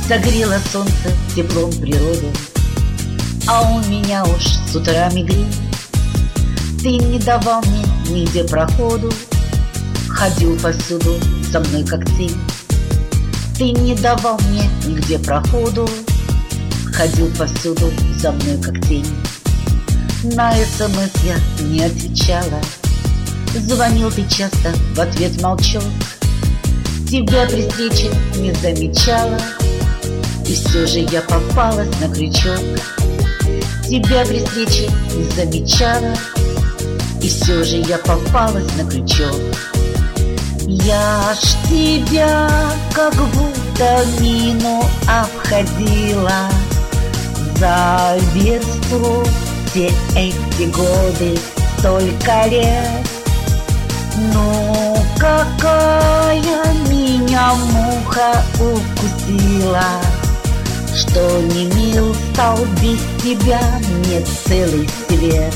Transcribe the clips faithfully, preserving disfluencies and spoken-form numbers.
Согрело солнце теплом природы, а у меня уж с утра мигрень. Ты не давал мне нигде проходу, ходил повсюду со мной как тень. Ты не давал мне нигде проходу, ходил повсюду за мной как тень. На смс я не отвечала, звонил ты часто, в ответ молчок. Тебя при встрече не замечала, и все же я попалась на крючок. Тебя при встрече не замечала, и все же я попалась на крючок. Я ж тебя как будто мину обходила за версту. Все эти годы, столько лет. Ну какая меня муха укусила, что не мил стал без тебя мне целый свет.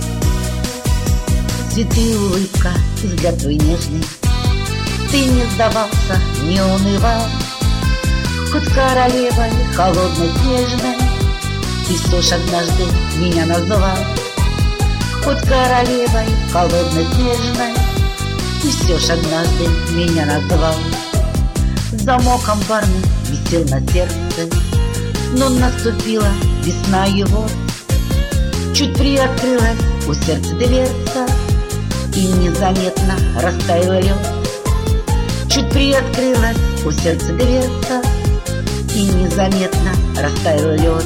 Цветы, улыбка, взгляд твой нежный, ты не сдавался, не унывал. Хоть королевой холодно-снежной, ты все ж однажды меня назвал. Хоть королевой холодно-снежной, ты все ж однажды меня назвал. Замок амбарный висел на сердце, но наступила весна его. Чуть приоткрылась у сердца дверца, и незаметно растаял лед. Чуть приоткрылась у сердца дверца, и незаметно растаял лед.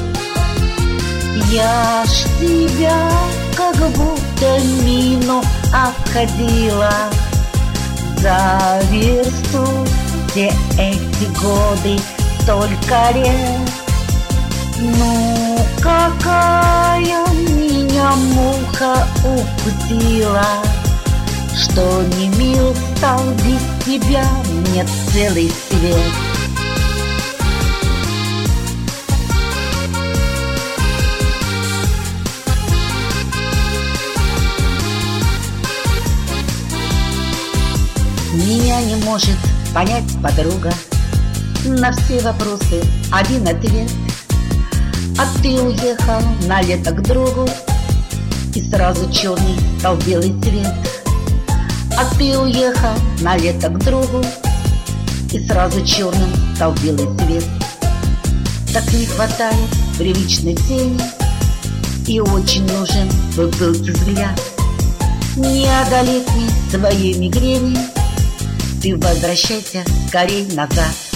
Я ж тебя как будто мину обходила за версту. Все эти годы, столько лет. Ну какая меня муха укусила, что не мил стал без тебя мне целый свет. Меня не может понять подруга, на все вопросы один ответ. А ты уехал на лето к другу, и сразу черный стал белый цвет. А ты уехал на лето к другу, и сразу черным стал белый цвет. Так не хватает привычной тени, и очень нужен твой пылкий взгляд. Не одолеть мне своей мигрени, ты возвращайся скорей назад.